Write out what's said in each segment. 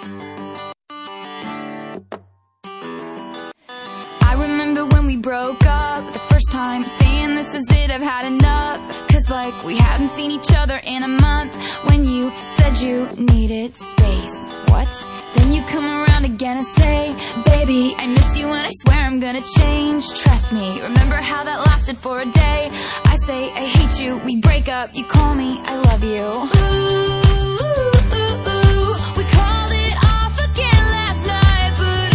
I remember when we broke up the first time, saying this is it, I've had enough. Cause like we hadn't seen each other in a month. When you said you needed space, what? Then you come around again and say, baby, I miss you and I swear I'm gonna change. Trust me, remember how that lasted for a day? I say I hate you, we break up, you call me, I love you. Ooh. We called it off again last night, but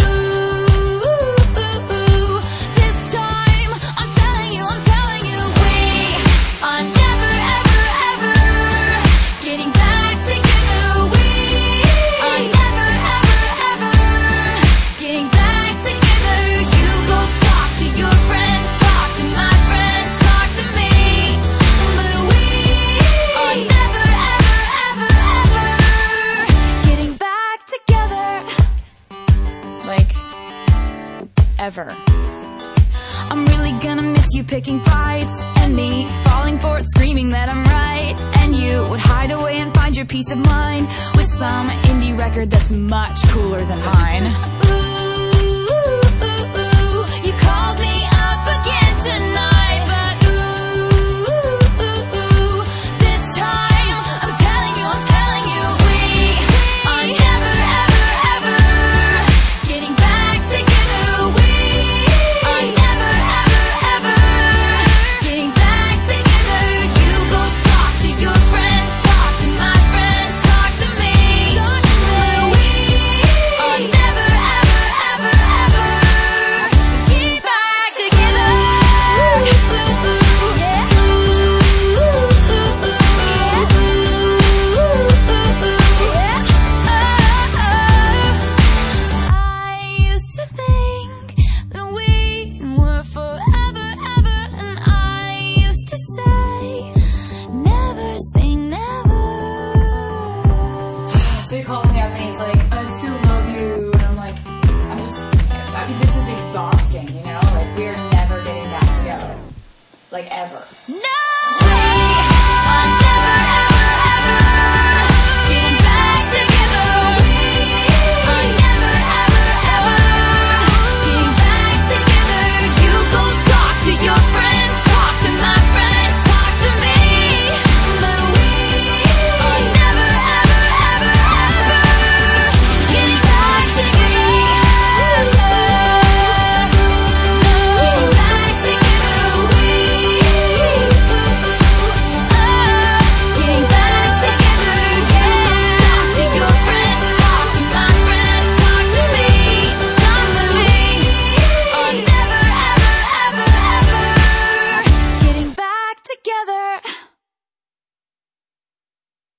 this time I'm telling you, we are never, ever, ever getting back together. We are never, ever, ever getting back together. You go talk to your friends, talk to my friends, talk to me, but we are never, ever, ever, ever getting back together. Like, ever. I'm really gonna miss you picking fights, and me falling for it, screaming that I'm right. And you would hide away and find your peace of mind with some indie record that's much cooler than mine. Ooh, you called me up again tonight, but this time I'm telling you, we are never, ever, ever getting back together. We are never, ever, ever getting back together. You go talk to your friends, talk to my friends, talk to me, but we are never, ever, ever, ever getting back together. I used to think that we were forever, ever, and I used to say, never say never. So he calls me up and he's like, I still love you. And I'm like, I mean, this is exhausting, you know? Like, we're never getting back together. Like, ever. No!